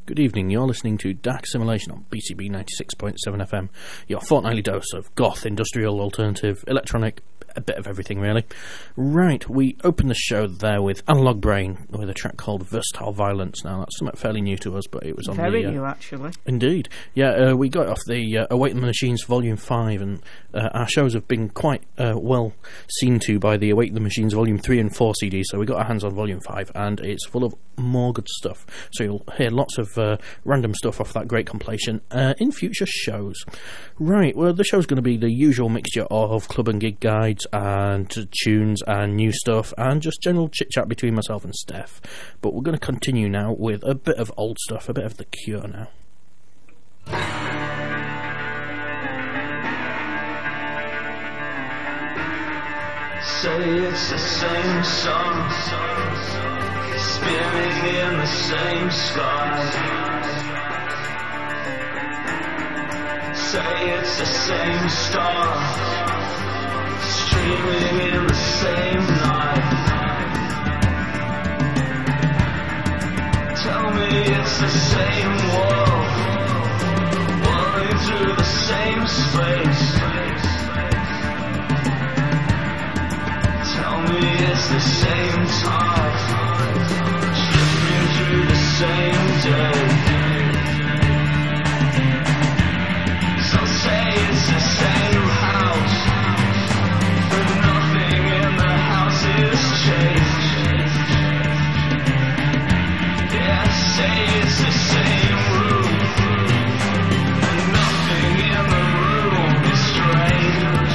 Good evening, you're listening to Dark Simulation on BCB 96.7 FM, your fortnightly dose of goth, industrial, alternative, electronic, a bit of everything really. Right, we opened the show there with Analog Brain with a track called Versatile Violence. Now that's something fairly new to us, but it was on very new actually. Indeed. Yeah, we got it off the Await the Machines Volume 5, and our shows have been quite well seen to by the Await the Machines Volume 3 and 4 CDs, so we got our hands on Volume 5, and it's full of more good stuff. So you'll hear lots of random stuff off that great compilation in future shows. Right, well, the show's going to be the usual mixture of club and gig guides and tunes and new stuff and just general chit-chat between myself and Steph. But we're going to continue now with a bit of old stuff, a bit of The Cure now. Say it's the same song, spinning in the same sky. Say it's the same star, streaming in the same night. Tell me it's the same world, rolling through the same space. Tell me it's the same time, streaming through the same day. So say it's the same house, but nothing in the house is changed. Yeah, say it's the same room, and nothing in the room is strange.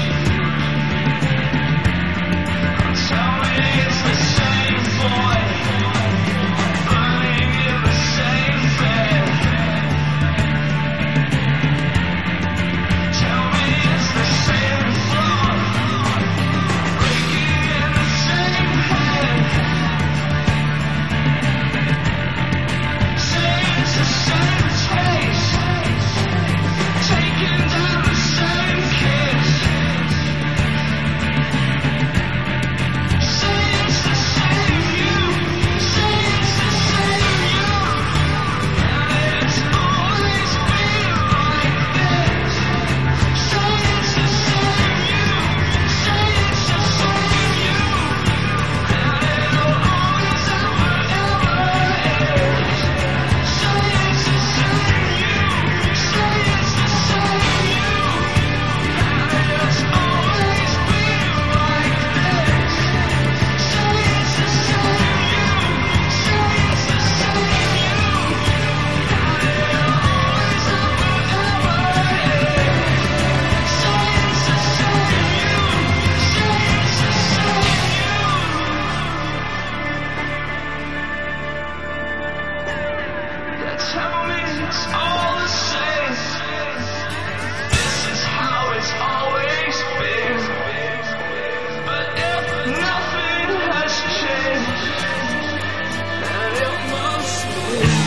Tell me it's the same boy, burning in the same bed. Tell me it's the same floor, breaking in the same head. Say it's the same taste, taking down the same kiss. Say it's the same you, say it's the same you, and it's always been like this. Say it's the same you, say it's the same you, and it'll always ever is. Say it's the same you, say it's the same you, and it's always been like this. Say it's the same you, say it's the same you, and it'll always ever is. Say it's the same you, say it's the same you. Yeah, tell me it's all the same. This is how it's always been. But if nothing has changed, then it must be.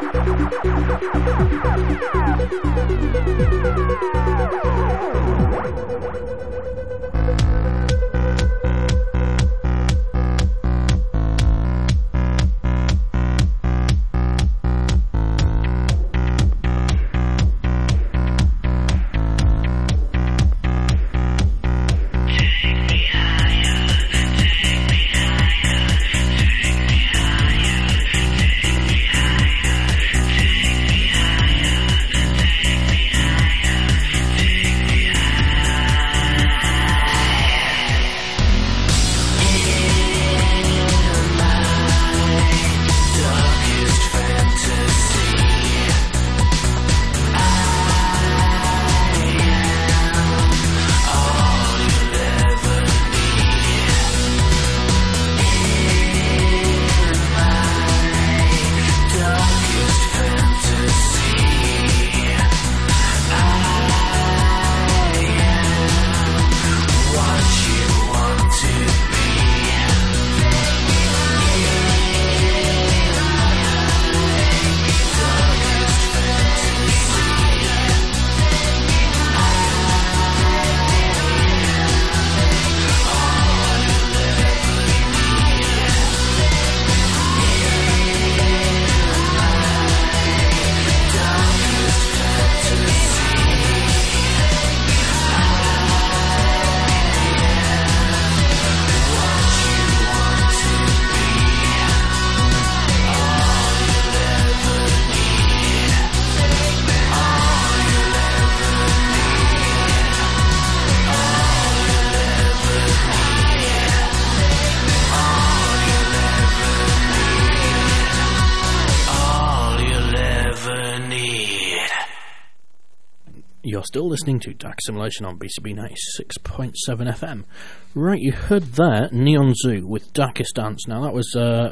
You're still listening to Dark Simulation on BCB 96.7 FM. Right, you heard there Neon Zoo with Darkest Dance. Now, that was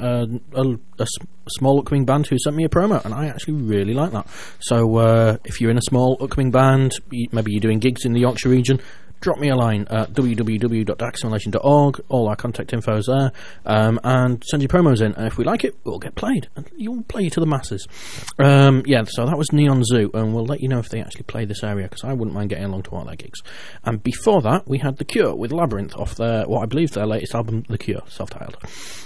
a small upcoming band who sent me a promo, and I actually really like that. So, if you're in a small upcoming band, maybe you're doing gigs in the Yorkshire region, drop me a line at www.darksimulation.org. All our contact info is there, and send your promos in, and if we like it, we'll get played, and you'll play to the masses. So that was Neon Zoo, and we'll let you know if they actually play this area, because I wouldn't mind getting along to all their gigs. And before that, we had The Cure with Labyrinth off their, what I believe their latest album, The Cure, self-titled.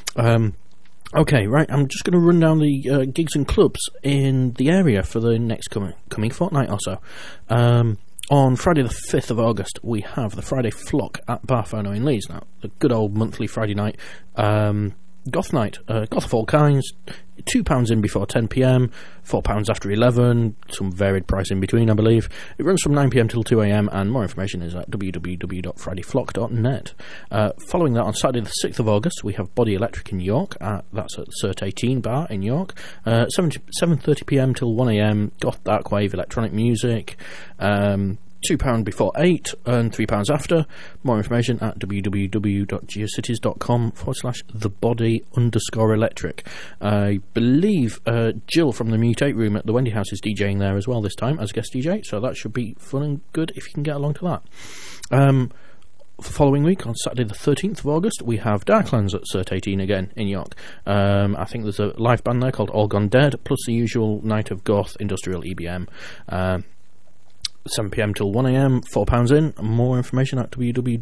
Okay, right, I'm just going to run down the gigs and clubs in the area for the next coming fortnight or so. On Friday the 5th of August, we have the Friday Flock at Barfono in Leeds. Now, the good old monthly Friday night, goth night, goth of all kinds, £2 in before 10pm, £4 after 11, some varied price in between, I believe. It runs from 9pm till 2am, and more information is at www.fridayflock.net. Following that, on Saturday the 6th of August, we have Body Electric in York, that's at Cert 18 Bar in York, 7:30pm till 1am, goth dark wave electronic music, £2 before 8 and £3 after. More information at www.geocities.com/thebody_electric. I believe Jill from the Mutate Room at the Wendy House is DJing there as well this time as guest DJ, so that should be fun and good if you can get along to that. The following week, on Saturday the 13th of August, we have Darklands at Cert 18 again in York. I think there's a live band there called All Gone Dead, plus the usual night of goth industrial EBM. 7pm till 1am, £4 in. More information at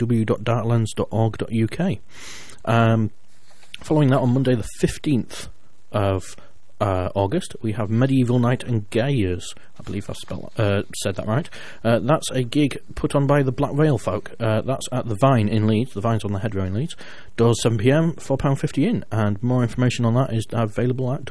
www.darklands.org.uk. Following that, on Monday the 15th of August, we have Medieval Night and Gayers. I believe I said that right. That's a gig put on by the Black Veil folk. That's at the Vine in Leeds. The Vine's on the Head Row in Leeds. Doors 7pm, £4.50 in. And more information on that is available at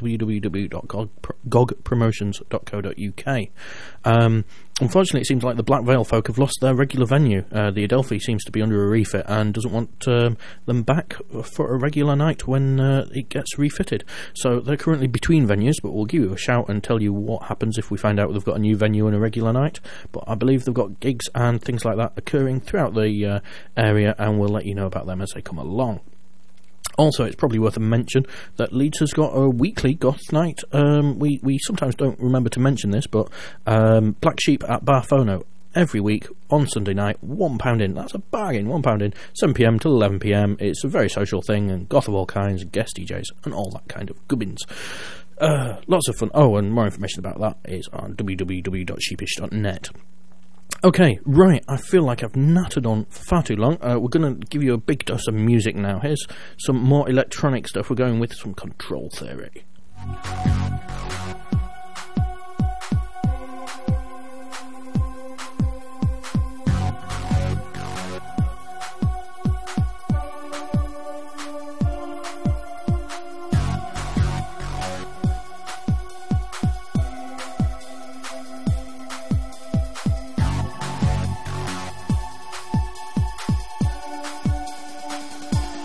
www.gogpromotions.co.uk. Unfortunately, it seems like the Black Veil folk have lost their regular venue. The Adelphi seems to be under a refit and doesn't want them back for a regular night when it gets refitted. So they're currently between venues, but we'll give you a shout and tell you what happens if we find out they've got a new venue and a regular night. But I believe they've got gigs and things like that occurring throughout the area, and we'll let you know about them as they come along. Also, it's probably worth a mention that Leeds has got a weekly goth night. We sometimes don't remember to mention this, but Black Sheep at Barfono every week on Sunday night, £1 in. That's a bargain, £1 in, 7pm till 11pm. It's a very social thing, and goth of all kinds, guest DJs, and all that kind of gubbins. Lots of fun. Oh, and more information about that is on www.sheepish.net. Okay, right, I feel like I've nattered on for far too long. We're going to give you a big dose of music now. Here's some more electronic stuff. We're going with some Control Theory.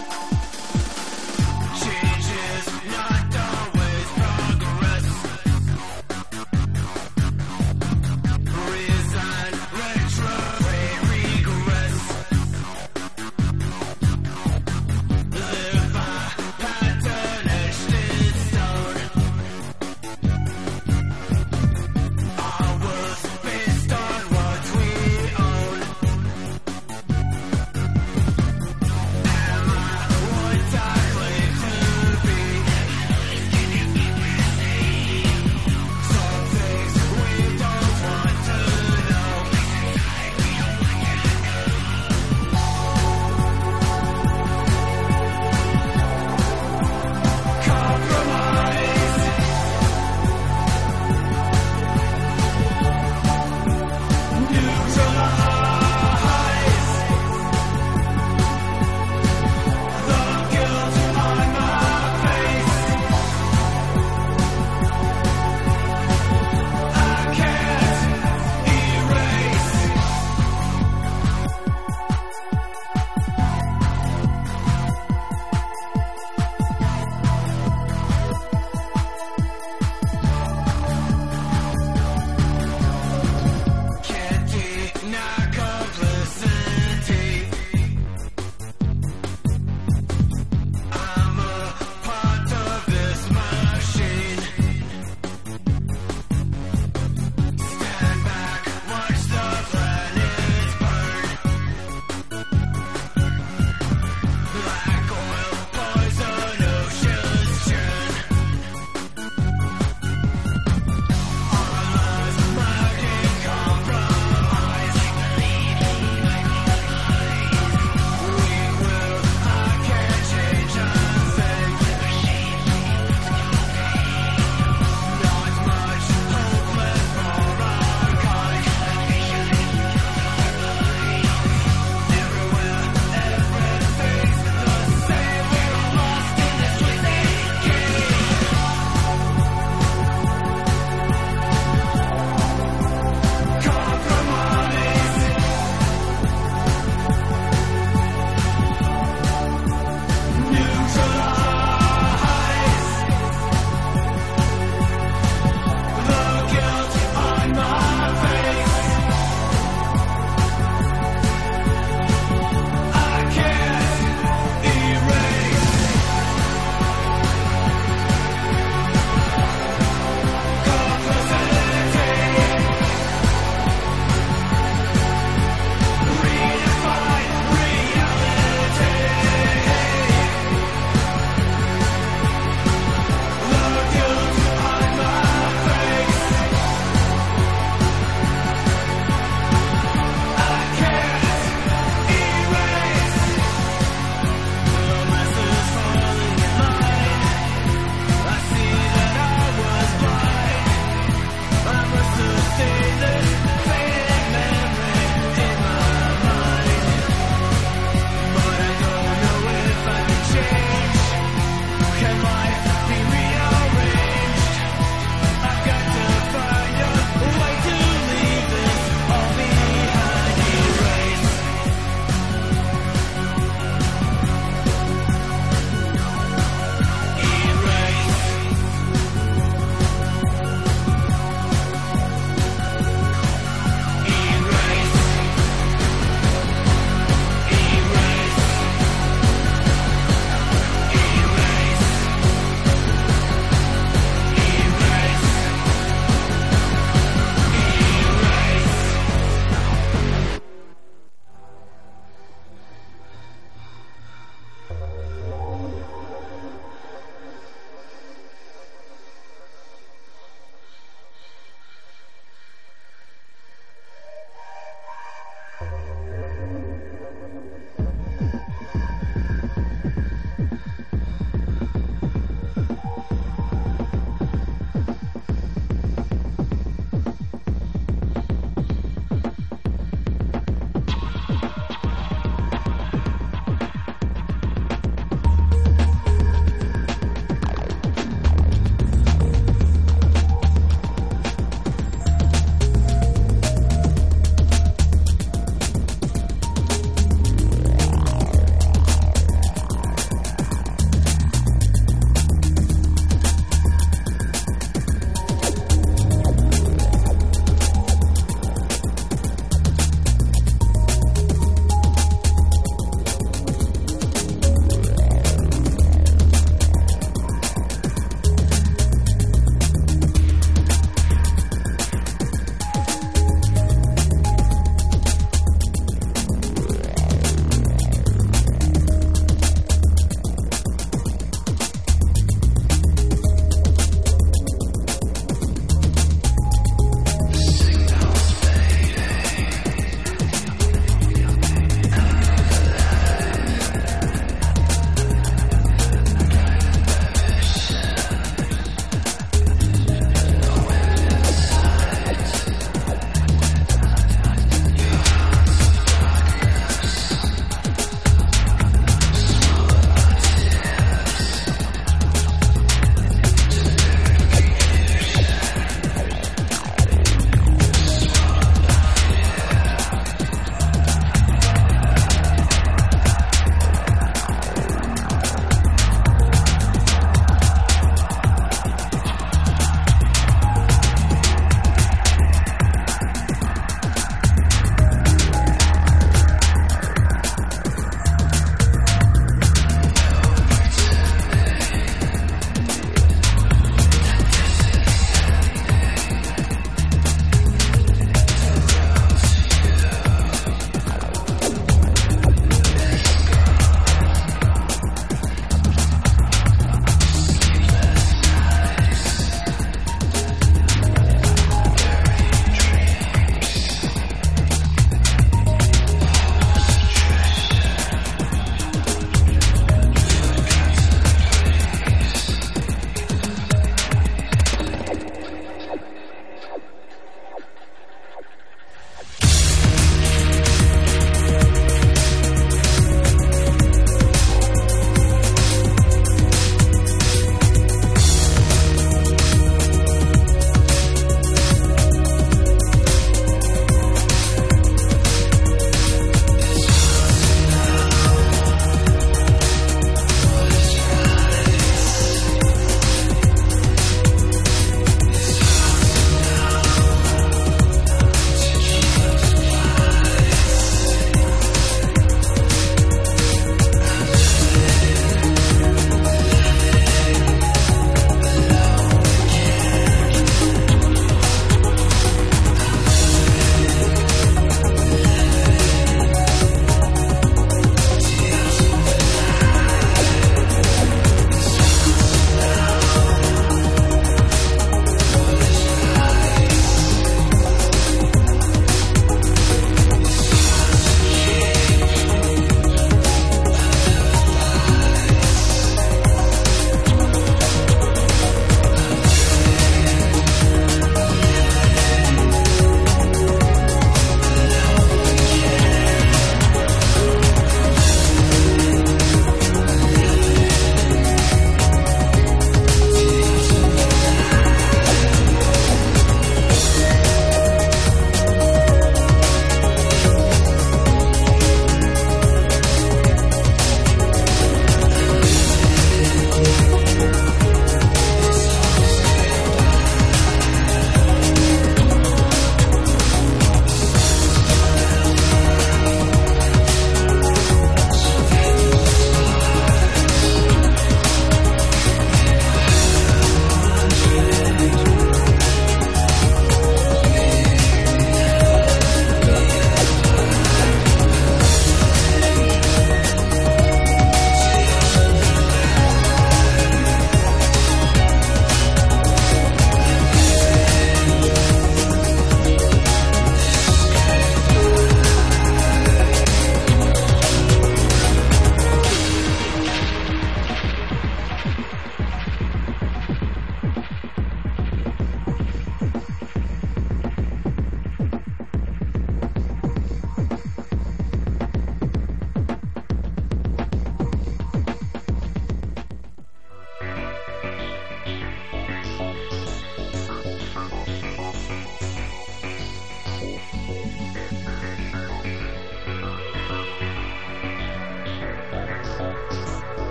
Change is not always progress.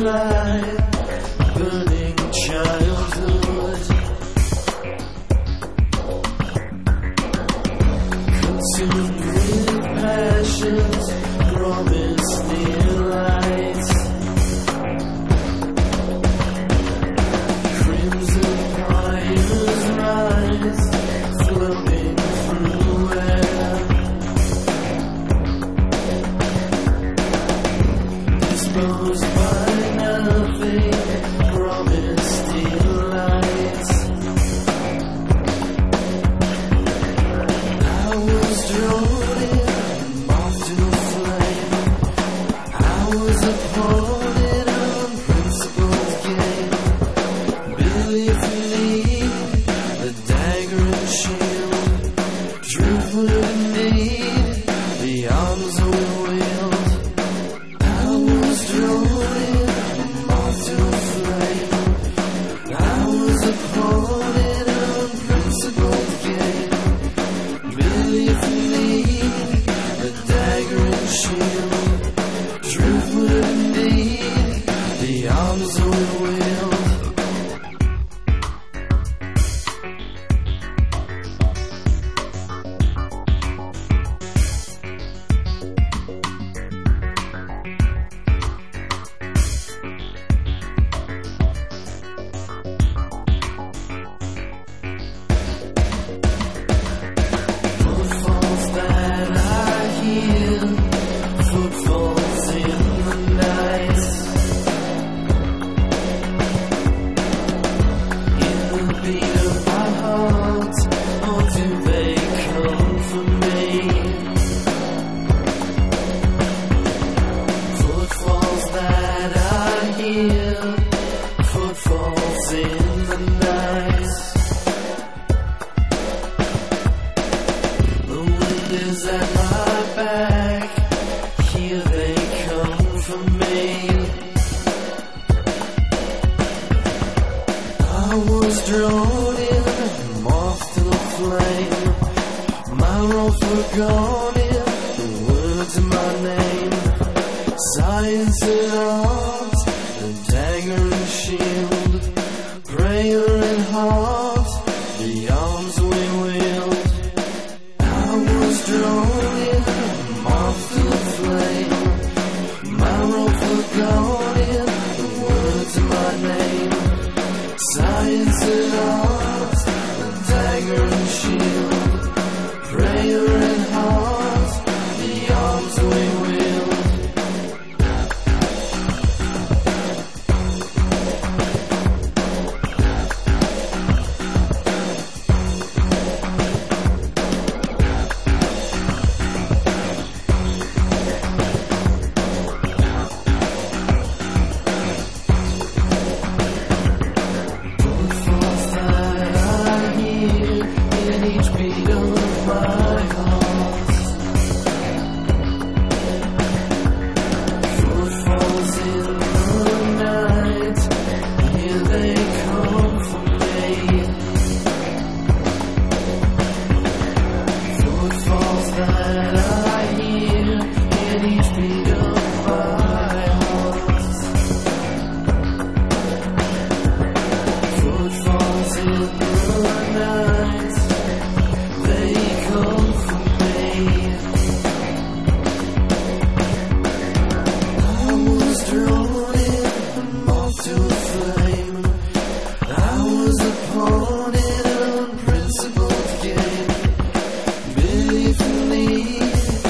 light, burning childhood, consumed with passions, promised near lights, crimson fires rise, floating through air, disposed by nothing, promised delights. I was drawn in, off to a flame. I was upon an unprincipled game. Belief in me, the dagger and shield, truthful indeed, the arms we wield. I was drawn in, off to a flame. I was upon an unprincipled game. Belief in me, the dagger and shield, truthful indeed, the arms we wield. Footfalls that I hear, footfalls in the night, in the beat of my heart, or do they come for me? Footfalls that I hear, footfalls in the night. The wind is at my back, here they come for me. I was drawn in, moth to the flame, my role forgone in the words of my name. Science and art, the dagger and shield, prayer and heart, the arms we wield. I was drawn in, moth to the flame, my role forgone in the words of my name. Science and art, the dagger and shield, prayer and heart, the arms we wield. Footfalls that I hear in each beat of my heart. Footfalls in the night, here they come for me. Footfalls that I hear in each beat of my heart. Footfalls in the night, they come for me. I was drawn in, moth to a flame. I was upon an unprincipled game. Belief in me,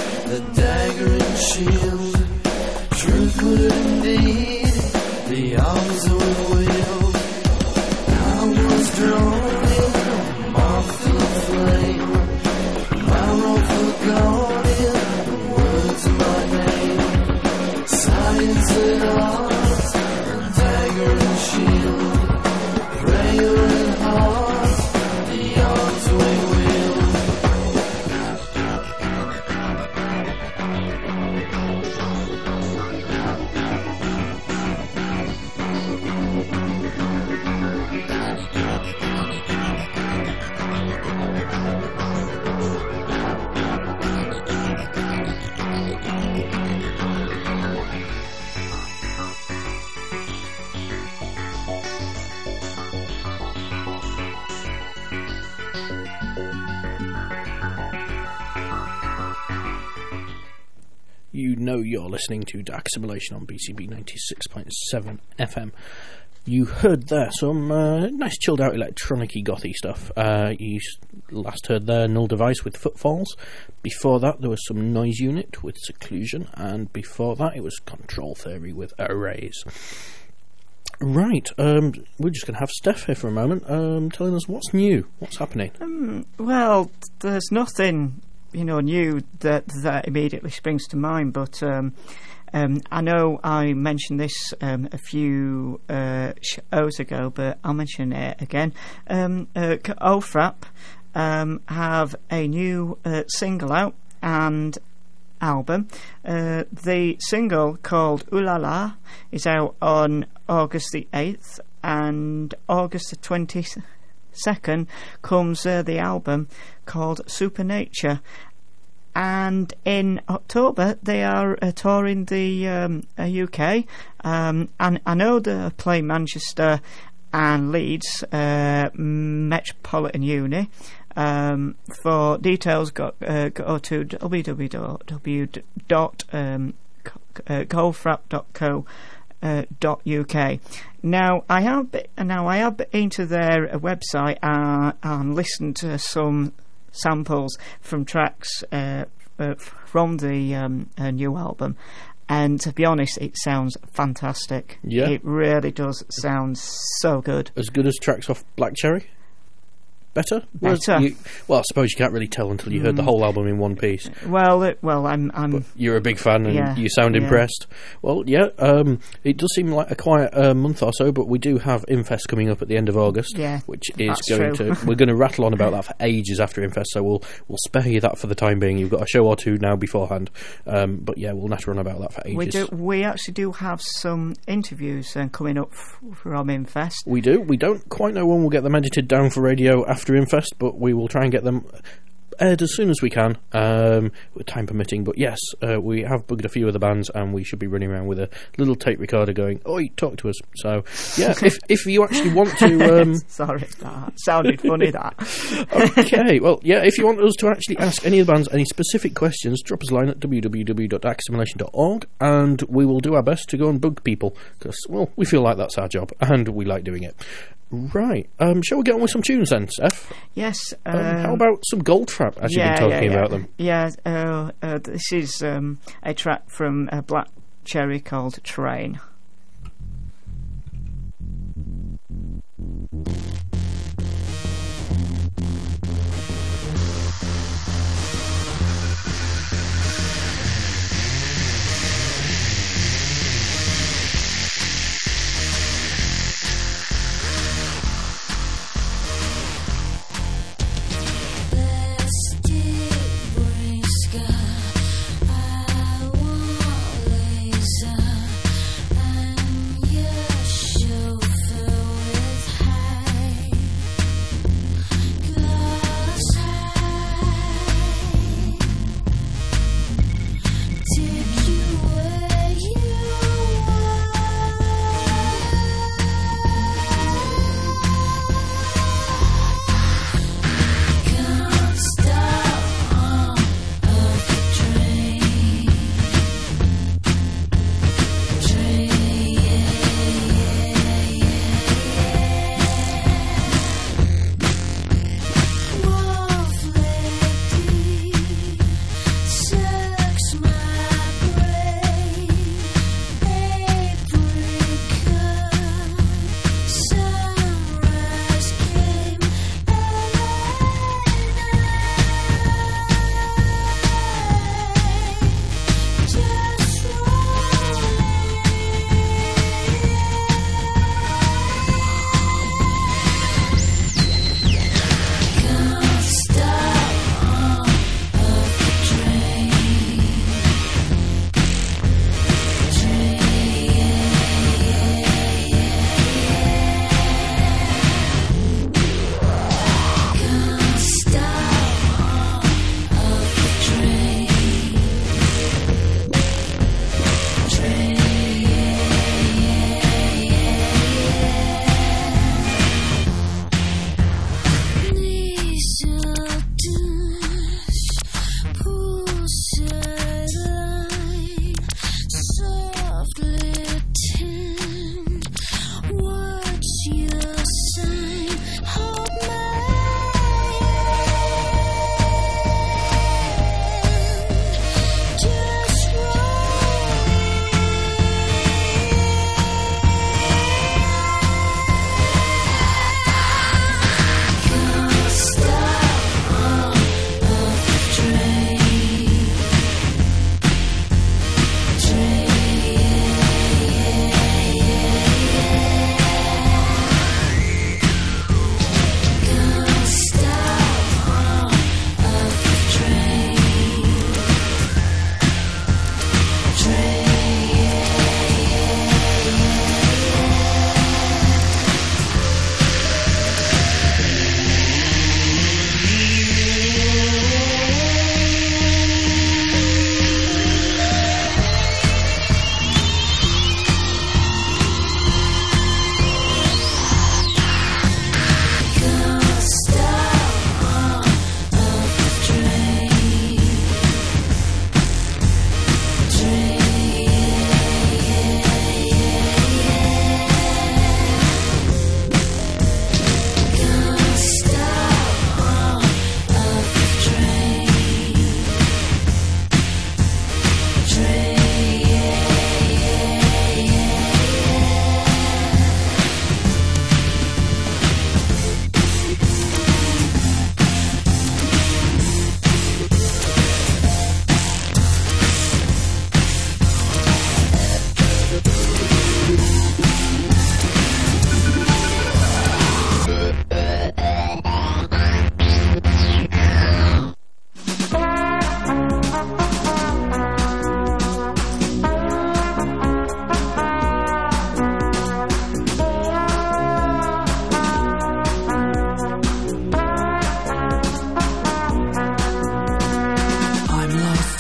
You know you're listening to Dark Simulation on BCB 96.7 FM. You heard there some nice chilled out electronic-y gothy stuff. You last heard there Null Device with Footfalls. Before that there was some Noise Unit with Seclusion, and before that it was Control Theory with Arrays. Right, we're just going to have Steph here for a moment, telling us what's new, what's happening. Well, there's nothing, new that immediately springs to mind, but I know I mentioned this a few shows ago, but I'll mention it again. Ofrap have a new single out and album. The single called Ooh La La is out on August the 8th, and August the 22nd comes the album called Supernature. And in October they are touring the UK, and I know they're playing Manchester and Leeds Metropolitan Uni. For details, go to www.golfrap.co.uk. Now I have been to their website and listened to some samples from tracks from the new album, and to be honest, it sounds fantastic. Yeah, it really does sound so good. As good as tracks off Black Cherry? Better? Better. Well, I suppose you can't really tell until you heard the whole album in one piece. Well, I'm. But you're a big fan, and yeah, you sound impressed. Well, yeah. It does seem like a quiet month or so, but we do have Infest coming up at the end of August. Yeah, which is that's going true. to. We're going to rattle on about that for ages after Infest, so we'll spare you that for the time being. You've got a show or two now beforehand, but yeah, we'll natter on about that for ages. We actually do have some interviews coming up from Infest. We do. We don't quite know when we'll get them edited down for radio after Infest, but we will try and get them aired as soon as we can, with time permitting. But yes, we have bugged a few of the bands, and we should be running around with a little tape recorder going, "Oi, talk to us." So yeah, if you actually want to, sorry, that sounded funny. That okay. Well, yeah, if you want us to actually ask any of the bands any specific questions, drop us a line at www.darksimulation.org, and we will do our best to go and bug people, because we feel like that's our job, and we like doing it. Right. Shall we get on with some tunes then, Steph? Yes. How about some Goldfrapp, as you've been talking about them? Yeah, this is a track from Black Cherry called Train. I want laser.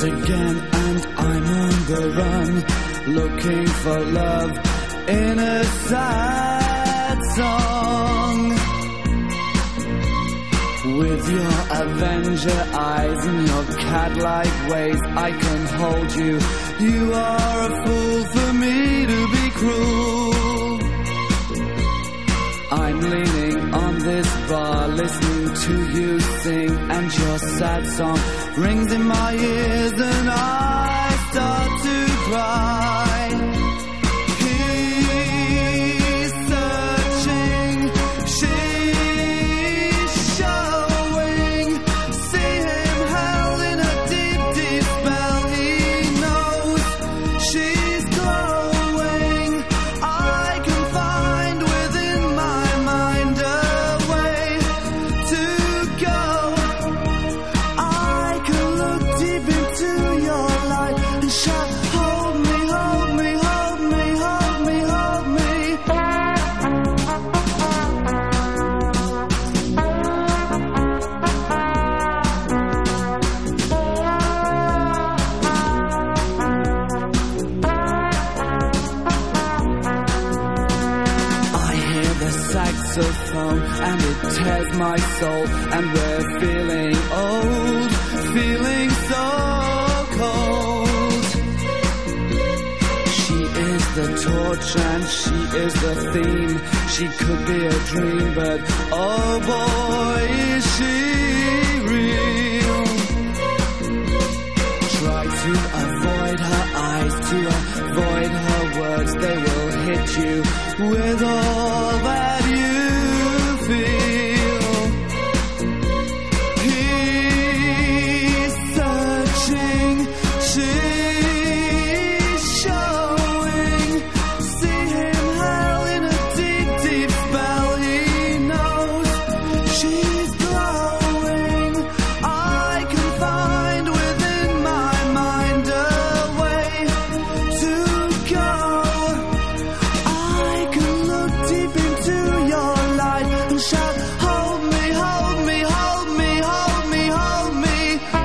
lost again and I'm on the run, looking for love in a sad song. With your Avenger eyes and your cat-like ways, I can hold you. You are a fool for me to be cruel. I'm leaning on this bar, listening to you sing, and your sad song rings in my ears and I start to cry. He's searching, she's showing. See him held in a deep, deep spell. He knows she's glowing. I can find within my mind a way to go. I can look deep into your light and shout, hold me, hold me, hold me, hold me, hold me. I hear the saxophone and it tears my soul, and we're feeling old, feeling so cold. She is the torch and she is the theme. She could be a dream, but oh boy, is she real. Try to avoid her eyes, to avoid her words. They will hit you with all that you feel. He's searching, she's showing. See him held in a deep, deep spell. He knows she's glowing. I can find within my mind a way to go. I can look deep into your light and shout, hold me, hold me, hold me, hold me, hold me.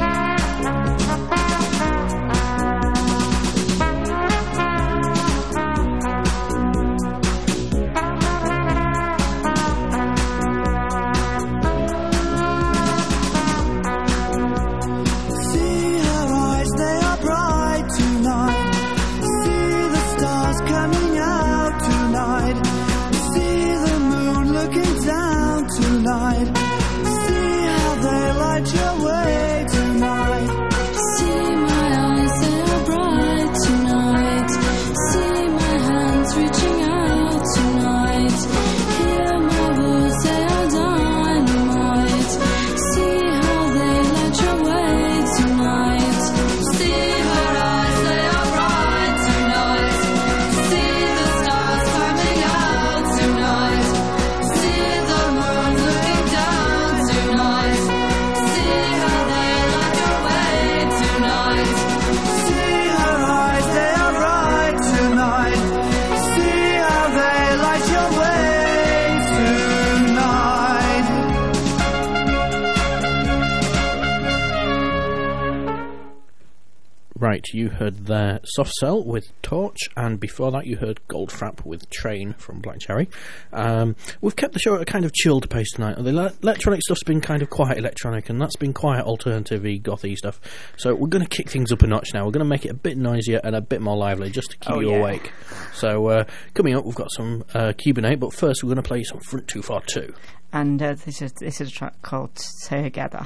See her eyes, they are bright tonight. See the stars coming out tonight. See the moon looking down tonight. See how they light your way tonight. See my eyes, they are bright tonight. See my hands reaching out tonight. Hear my words, they are dynamite. See how they light your way tonight. See her eyes, they are bright tonight. See the stars coming out tonight. See the moon looking down tonight. See how they light your way tonight. See her eyes, they are bright tonight. See how they light your way tonight. Right, you heard there Soft Cell with Torch, and before that you heard Goldfrapp with Train from Black Cherry. We've kept the show at a kind of chilled pace tonight. The electronic stuff's been kind of quiet electronic, and that's been quiet alternative-y, gothy stuff. So we're going to kick things up a notch now. We're going to make it a bit noisier and a bit more lively, just to keep you awake. So coming up, we've got some Cuban 8, but first we're going to play some Front 242. And this is a track called Together.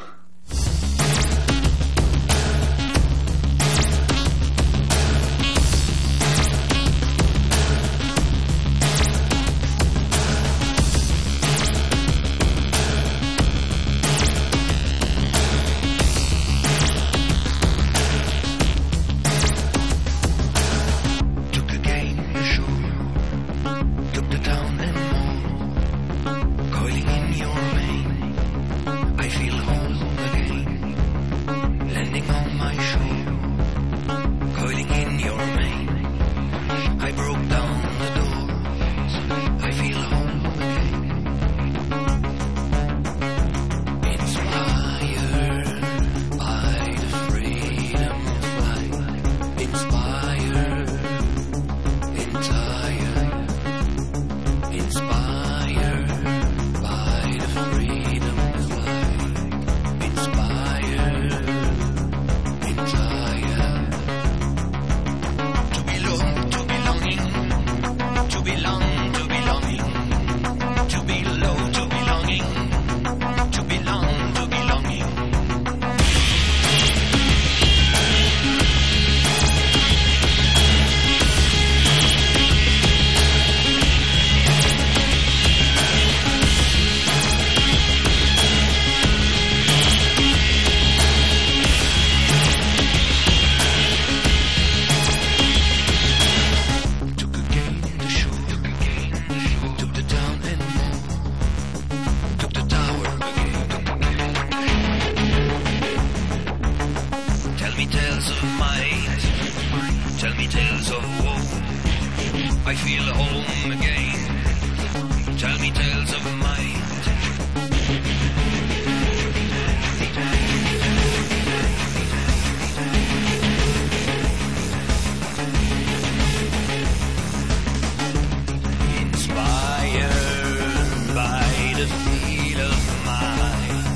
Took the game, the show, took the town and more, coiling in your vein. I feel whole, tales of might. Tell me tales of woe. I feel home again. Tell me tales of might. Inspired by the feel of might.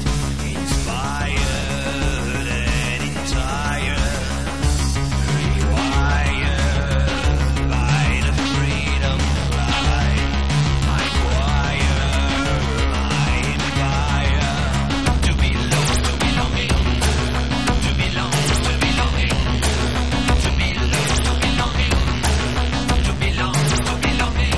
Inspired and entire. Rewired by the freedom flight. My choir, my empire. To belong, to belonging. To belong, to belonging. To belong, to belonging. To belong, to belonging.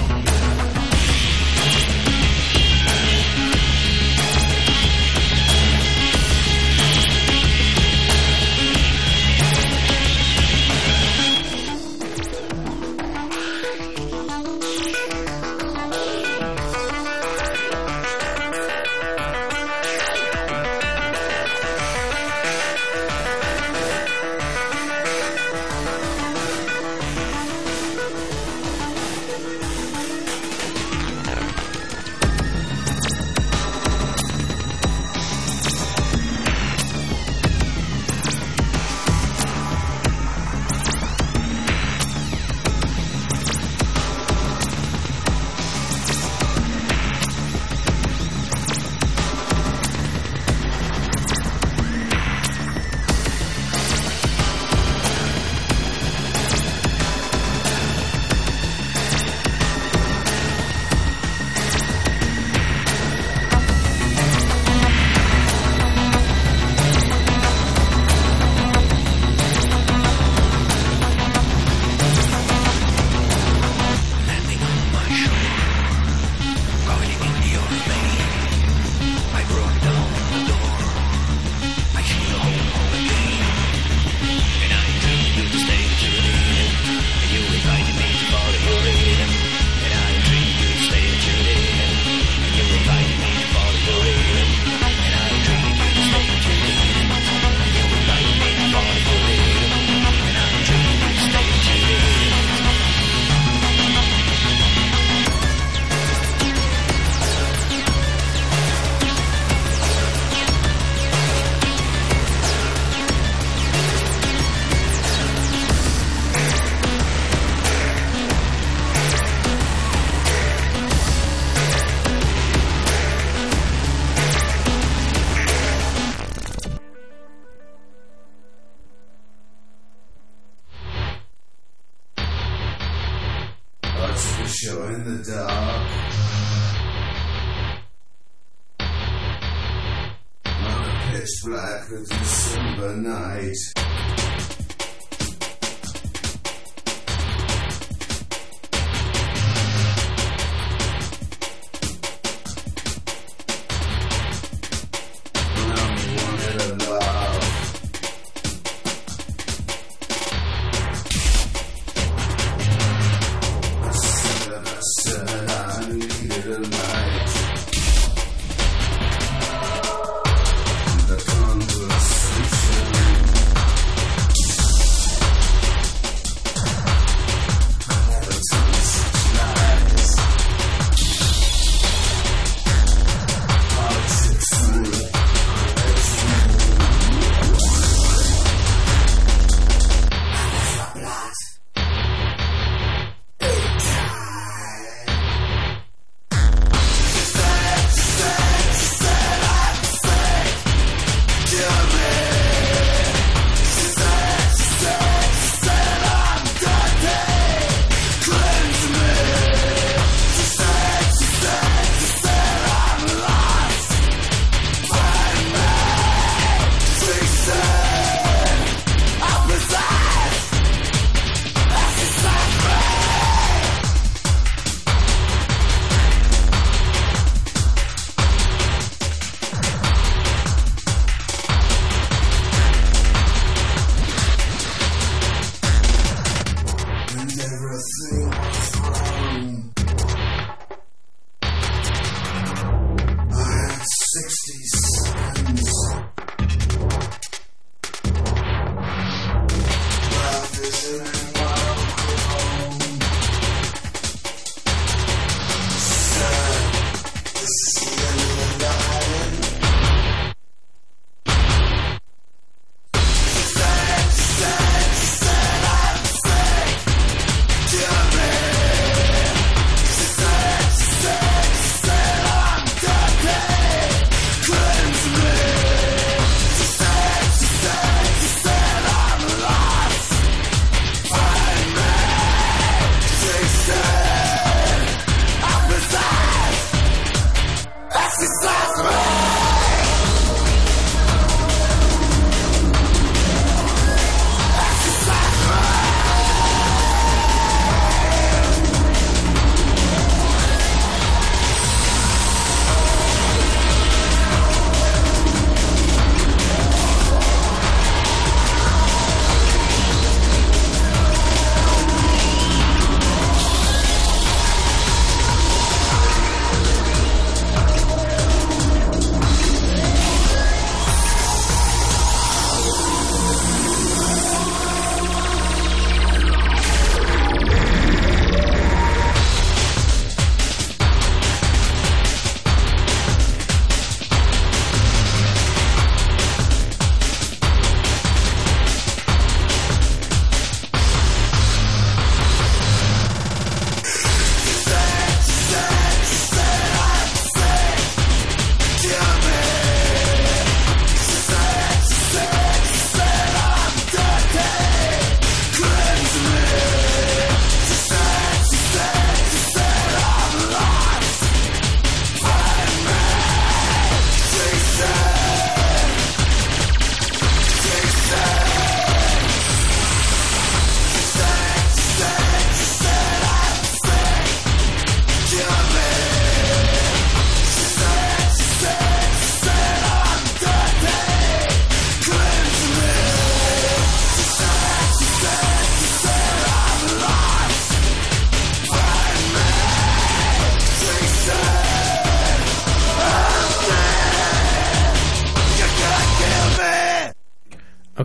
Landing on my shore, rolling in your lane. I broke down the door. I feel home again. And I dream you to stay to the end. And you invited me to follow your rhythm. And I dream you to stay to the end. And you invited me to follow your rhythm. And I dream you to stay to the end. And you invited me to follow your rhythm. And I dream you to stay to the end. I took a shot in the dark. On a pitch black of December night. When I wanted to laugh. I said I needed a light. The conversation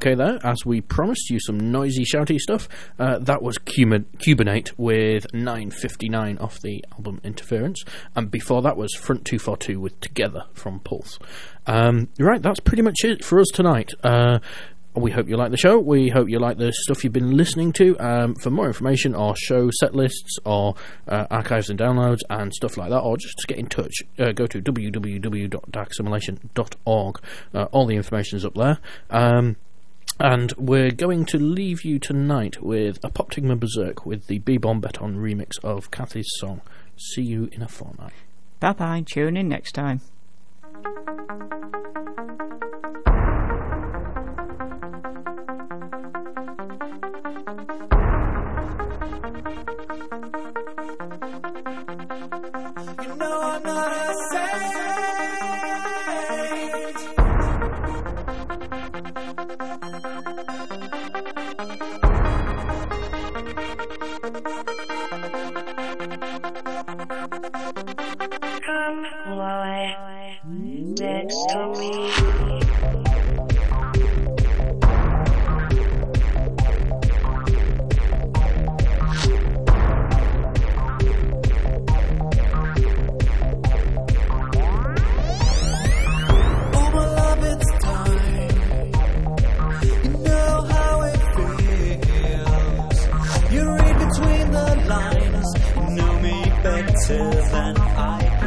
Okay, there, as we promised you some noisy, shouty stuff, that was Cubanate with 9:59 off the album Interference, and before that was Front 242 with Together from Pulse. Right, that's pretty much it for us tonight. We hope you like the show. We hope you like the stuff you've been listening to. For more information or show set lists or archives and downloads and stuff like that, or just to get in touch, go to www.darksimulation.org. All the information's up there. And we're going to leave you tonight with Apoptygma Berserk with the B-Bomb Beton remix of Kathy's song. See you in a fortnight. Bye-bye. Tune in next time. You know I'm not a saint. Come lie next to me. Oh my love, it's time. You know how it feels. You read between the lines. You know me better than I do.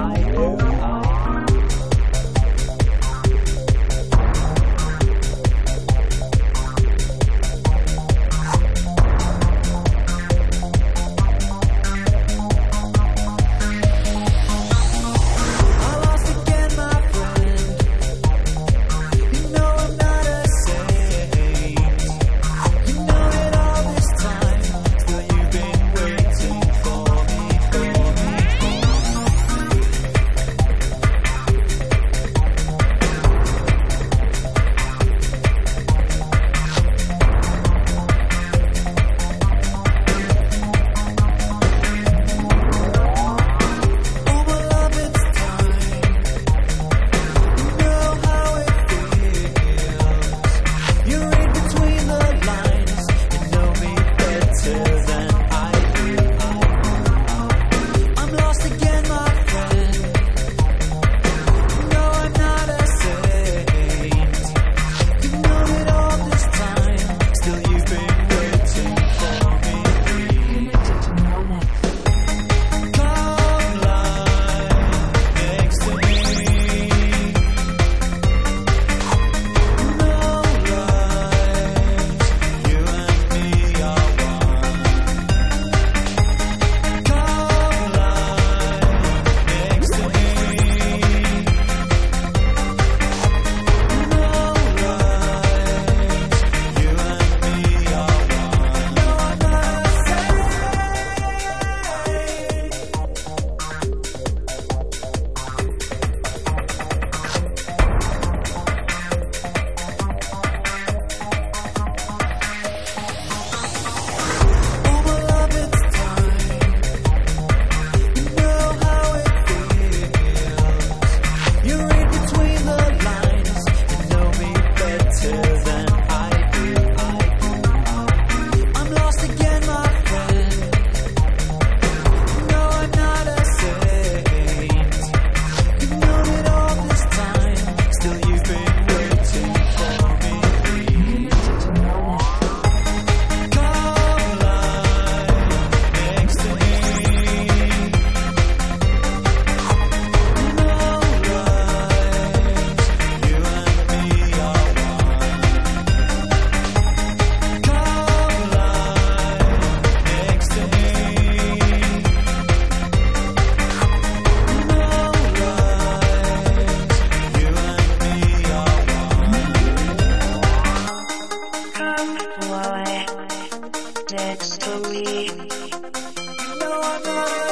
I lost again, my friend. You know I'm not a saint. You know it all this time. Still you've been waiting for me, for me, for me. Oh my love, it's time. You know how it feels. You read between the lines. You know me better than I do. I'm lost again, my friend. No, I'm not a saint. You know it all this time. Still you've been waiting for me. Come lie next to me. No lies, you and me are one. Come lie next to me. No lies, you and me are one. No, I'm not a saint. Oh my love, it's time. You know how it feels. You read between the lines. You know me better than I do. I'm lost again, my friend. No, I'm not a saint. You know it all this time. Still you've been waiting for me. Come lie next to me. No lies, you and me are one. Come lie next to me. No lies, you and me are one. Come lie next to me. No, I'm not a